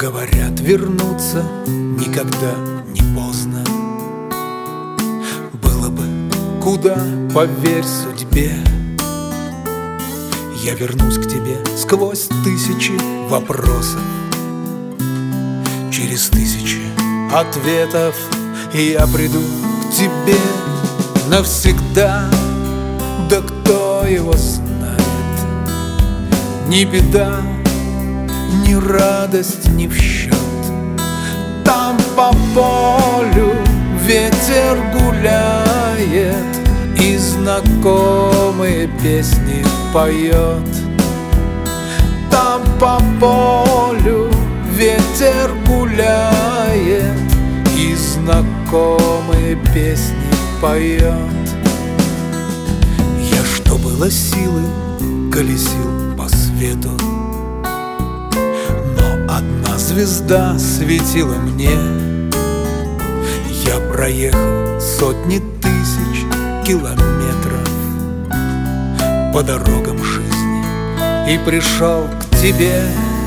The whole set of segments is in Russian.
Говорят, вернуться никогда не поздно. Было бы куда, поверь судьбе. Я вернусь к тебе сквозь тысячи вопросов, через тысячи ответов я приду к тебе навсегда. Да кто его знает, ни беда, ни радость не в счет. Там по полю ветер гуляет и знакомые песни поет. Там по полю ветер гуляет и знакомые песни поет. Я, что было силы, колесил по свету, но одна звезда светила мне. Я проехал сотни тысяч километров по дорогам жизни и пришел к тебе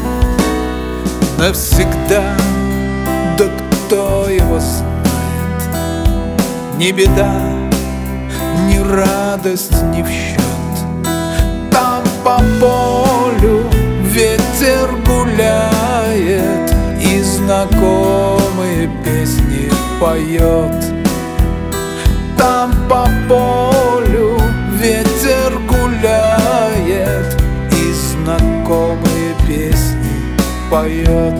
навсегда. Да кто его знает, ни беда, ни радость не в счет. Там по полю ветер гуляет и знакомые песни поет. Там по полю ветер гуляет и знакомые песни поет.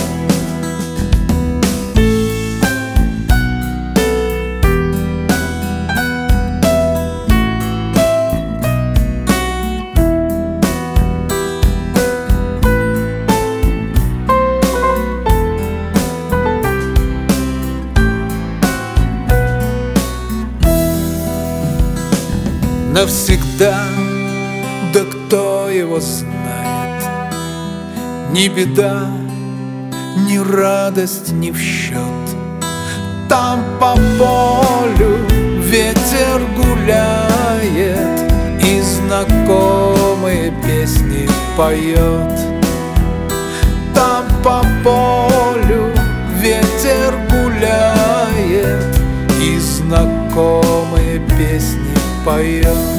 Навсегда, да кто его знает, ни беда, ни радость не в счет. Там по полю ветер гуляет и знакомые песни поет. Там по полю ветер гуляет и знакомые песни поет.